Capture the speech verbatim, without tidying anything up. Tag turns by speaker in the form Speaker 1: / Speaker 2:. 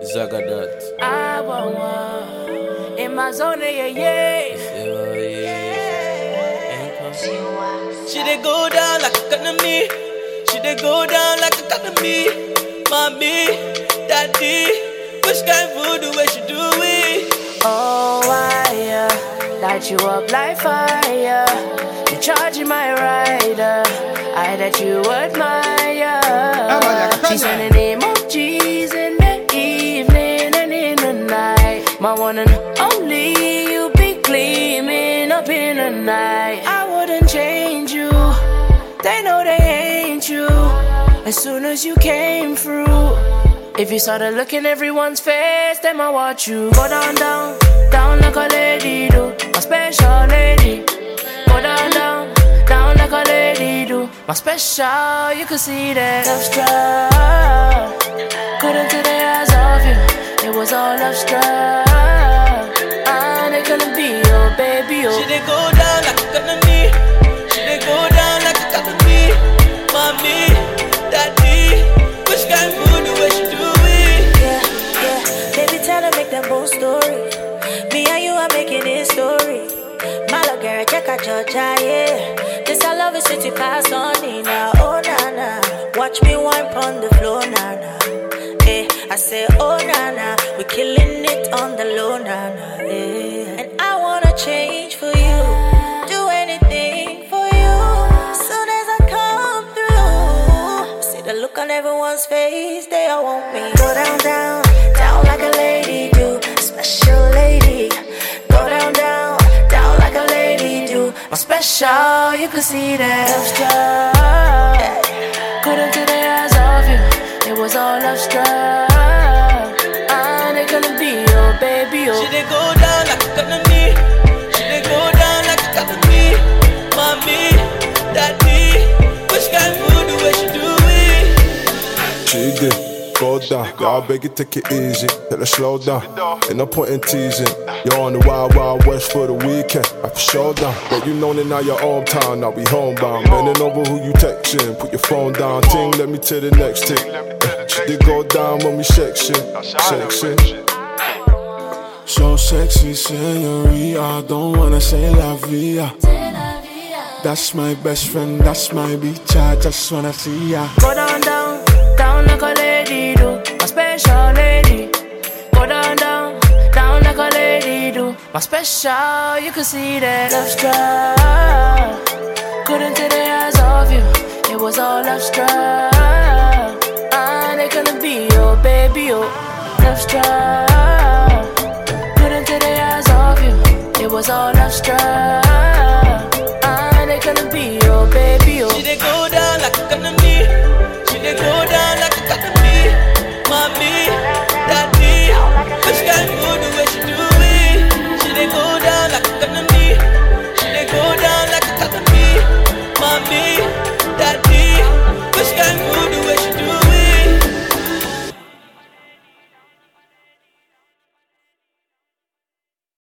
Speaker 1: Zagadot.
Speaker 2: I want one in my zone, yeah, yeah.
Speaker 1: She dey go down like a economy. She dey go down like a economy. Mommy, daddy, which kind voodoo where she do it?
Speaker 2: Oh, I uh, light you up like fire. You charging my rider. I that you admire. She's in the name of Jesus in the evening and in the night. My one and only, you be gleaming up in the night. I wouldn't change you. They know they ain't you. As soon as you came through, if you started looking everyone's face, then I watch you go down, down, down like a lady do. My special lady. Go down, down, down like a lady do. My special, you could see that love struck. Couldn't take their eyes off you. It was all love struck. And it couldn't be your baby, oh.
Speaker 1: She dey go down like a economy. She dey go down like a economy. Mommy, daddy, which kind voodoo where she do it?
Speaker 3: Yeah, yeah. Baby, tell her make them both story. Me and you are making it story. My love, girl, check out your yeah. This I love is city pass on me now. Oh na na, watch me wipe on the floor na na. Eh, I say oh na na, we killing it on the low na na. Eh, and I wanna change for you, do anything for you. Soon as I come through, see the look on everyone's face, they all want me. Go down, down, down like a lady do, special lady. Go down, down, down like a lady do.
Speaker 2: My special, you could see that love struck. Couldn't take their eyes off you. It was all love struck. And it couldn't be your baby, oh.
Speaker 1: She dey go down like a economy. She dey go down like a economy. Mommy, daddy, which kind voodoo where she do it?
Speaker 4: She did. Go down, y'all beg you take it easy. Let her slow down, ain't no point in teasing. You're on the wild, wild west for the weekend. I for sure down, but you know that now you're hometown. Now we homebound, bending over who you texting. Put your phone down, ting, let me to the next tick. She did go down when we sexy, sexy. So sexy, senorita, I don't wanna say la vida. That's my best friend, that's my beach, I just wanna see ya.
Speaker 2: Go down, down, down like a lady do. My special lady. Go down, down, down like a lady do. My special, you could see that love struck. Couldn't take their eyes off you. It was all love struck. And it couldn't be your baby, oh. Love struck. Couldn't take their eyes off you. It was all love struck.